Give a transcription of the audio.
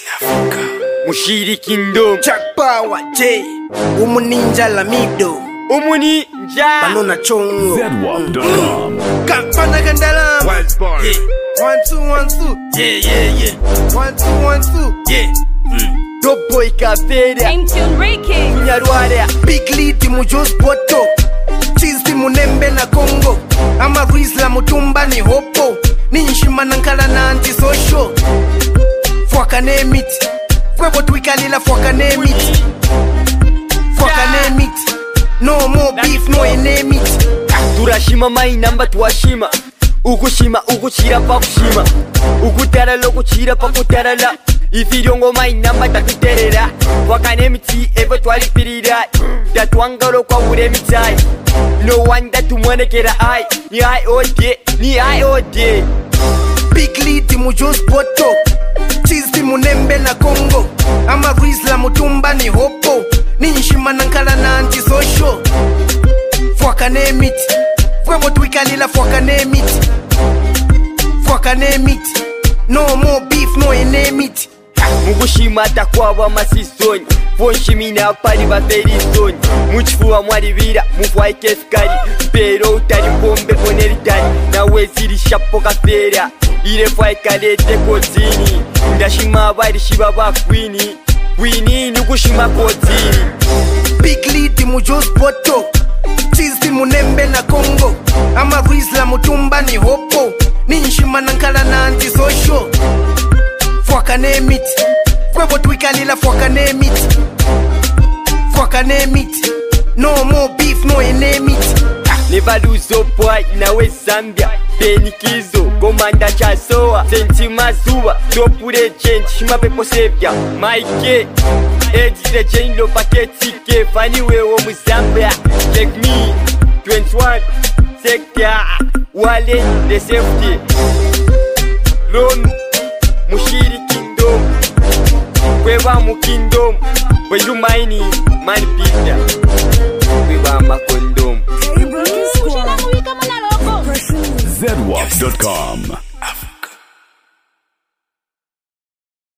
Mushiri Kingdom Jack Power J Umuninja Lamido Umuninja Banona Chongo ZWAP.com Kampana Gandala Wild Bar 1 2 1 2 Yeah 1 2 1 2 Yeah Dope Boy Kafeda Enrique Nyarware Big Lead Mujos Poto Cheese Munembe na Congo Ama Rizla Mutumba ni Hopo Ninshima Nankala na anti-social Fwaka name it Kwebo twikalila fwaka name it Fwaka name it No more beef no name it Turashima mainamba tuwashima Ukushima ukuchira pa kushima Ukutarala ukuchira pa kutarala Ifiriongo mainamba takuterera Fwaka name it evo twalipirira Tatuangalo kwa ure mitai No wonder tumwanekera ai Ni ai ode, ni ai ode Big Lead Mujos Poto Cheese Munembe na Congo Ama Rizla Mutumba ni Hopo Ninshima Nankala na anti-social Fwaka name it Kwebo twikalila fwaka name it Fwaka name it No more beef no name it Mugushima takwaba masizoni Fonshimina pali baferizoni Muchifuwa mwaribira mufwa ikeskari Pero utari pombe koneritani Na weziri shapo kafera Ile fwa ikalete kozini Ndashima bari shiba bakwini Wini nugushima kozini Big Lead Mujos Poto Cheese Munembe na Congo Ama Rizla Mutumba ni Hopo Ninshima Nankala na anti-social Fwaka name it Kwebo twikalila fwaka name it Fwaka name it No more beef no name it Nevaluzo boy nawe Zambia Penikizo komanda chasoa Senti mazuwa Top legend shima pepo sevya Mike Edge legend lo paketike Fani wewo muzambia Check me 21 Sector Wale the safety Lom Mushiri Kingdom Kweba mu Kingdom Where you mining Man Peter Kweba makondom ZWAP.com